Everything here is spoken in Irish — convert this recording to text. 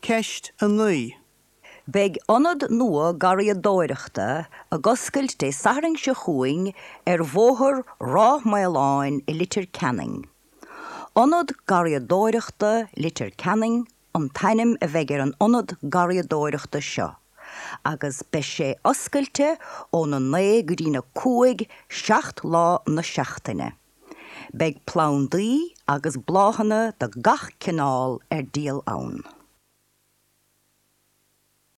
ceist an lí. Beg anad nua garia dóireachta a goscailt dé saring se chuing bhóthar rá mailáin I litir canning. Anad garia dóireachta litir canning an tainim a bheith an anad garia dóireachta seo. Agus be sé oscailte ó na 9 go dtí na 5 7 lá na seachtaine. Beg plán daí agus bláhanna de gach cinál díal ann.